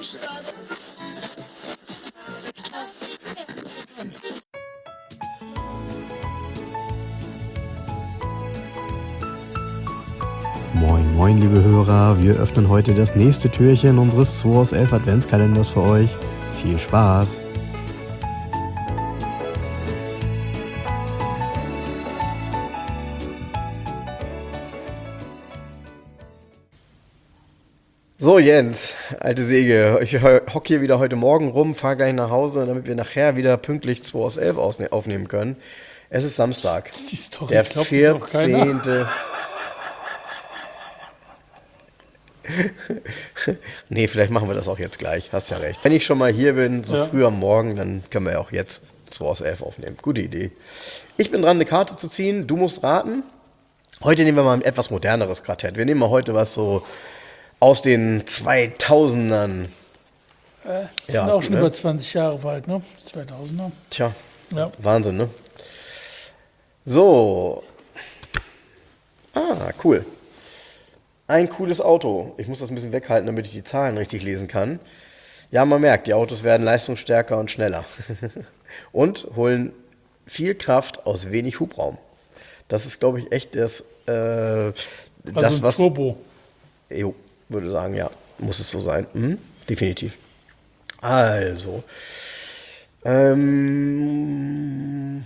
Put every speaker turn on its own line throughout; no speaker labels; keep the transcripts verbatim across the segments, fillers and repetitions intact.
Moin, moin, liebe Hörer. Wir öffnen heute das nächste Türchen unseres zwei aus elf Adventskalenders für euch. Viel Spaß! So Jens, alte Säge, ich hocke hier wieder heute Morgen rum, fahre gleich nach Hause, damit wir nachher wieder pünktlich zwei aus elf aufnehmen können. Es ist Samstag,
Die Story
der
glaubt mir doch keiner.
vierzehnte Nee, vielleicht machen wir das auch jetzt gleich, hast ja recht. Wenn ich schon mal hier bin, so
Ja.
früh am Morgen, dann können wir ja auch jetzt zwei aus elf aufnehmen. Gute Idee. Ich bin dran, eine Karte zu ziehen, du musst raten. Heute nehmen wir mal ein etwas moderneres Quartett. Wir nehmen mal heute was so aus den zweitausendern.
Äh, sind
Ja,
auch schon
ne?
über zwanzig Jahre alt, ne? zweitausender.
Tja,
Ja.
Wahnsinn, ne? So. Ah, cool. Ein cooles Auto. Ich muss das ein bisschen weghalten, damit ich die Zahlen richtig lesen kann. Ja, man merkt, die Autos werden leistungsstärker und schneller. Und holen viel Kraft aus wenig Hubraum. Das ist, glaube ich, echt das, äh,
Also
das
ein
was...
Turbo.
Jo, würde sagen, ja, muss es so sein. Mhm, definitiv. Also. Ähm.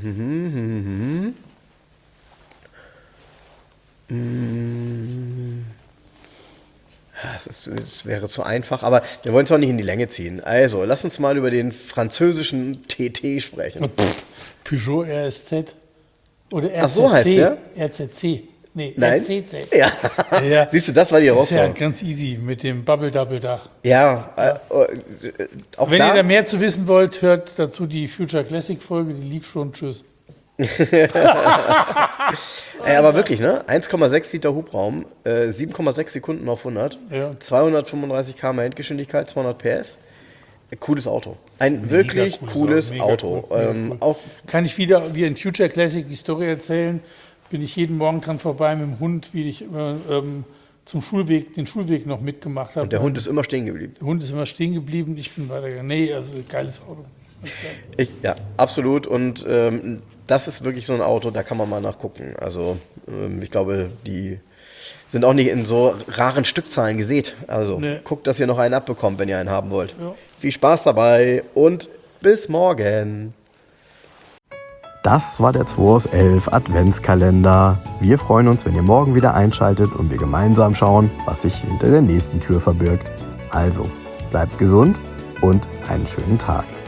Ja, es, ist, es wäre zu einfach, aber wir wollen es auch nicht in die Länge ziehen. Also, lass uns mal über den französischen T T sprechen.
Pff, Peugeot R S Z. Oder R Z C.
Ach, so heißt der?
R Z C. Nee,
Nein?
R C Z.
Ja.
Ja.
Siehst du, das war die
Das ist ja
Herausforderung.
ganz easy mit dem Bubble-Double-Dach.
Ja, äh, äh, auch
Wenn
da,
ihr da mehr zu wissen wollt, hört dazu die Future Classic-Folge, die lief schon. Tschüss.
Ey, aber wirklich, ne? eins Komma sechs Liter Hubraum, äh, sieben Komma sechs Sekunden auf hundert,
Ja.
zweihundertfünfunddreißig Kilometer pro Stunde Endgeschwindigkeit, zweihundert P S. Äh, Cooles Auto. Ein wirklich
Mega
cooles
mega
Auto.
cool, mega
ähm,
cool.
auch,
Kann ich wieder wie in Future Classic die Story erzählen? Bin ich jeden Morgen dran vorbei mit dem Hund, wie ich immer, ähm, zum Schulweg, den Schulweg noch mitgemacht habe.
und der Hund ist immer stehen geblieben.
Der Hund ist immer stehen geblieben, ich bin weitergegangen. Nee, also geiles Auto. Ganz geil.
Ich, ja, absolut. Und ähm, das ist wirklich so ein Auto, da kann man mal nachgucken. Also ähm, ich glaube, die sind auch nicht in so raren Stückzahlen gesät. Also
Nee.
guckt, dass ihr noch einen abbekommt, wenn ihr einen haben wollt.
Ja.
Viel Spaß dabei und bis morgen. Das war der zwei aus elf Adventskalender. Wir freuen uns, wenn ihr morgen wieder einschaltet und wir gemeinsam schauen, was sich hinter der nächsten Tür verbirgt. Also, bleibt gesund und einen schönen Tag.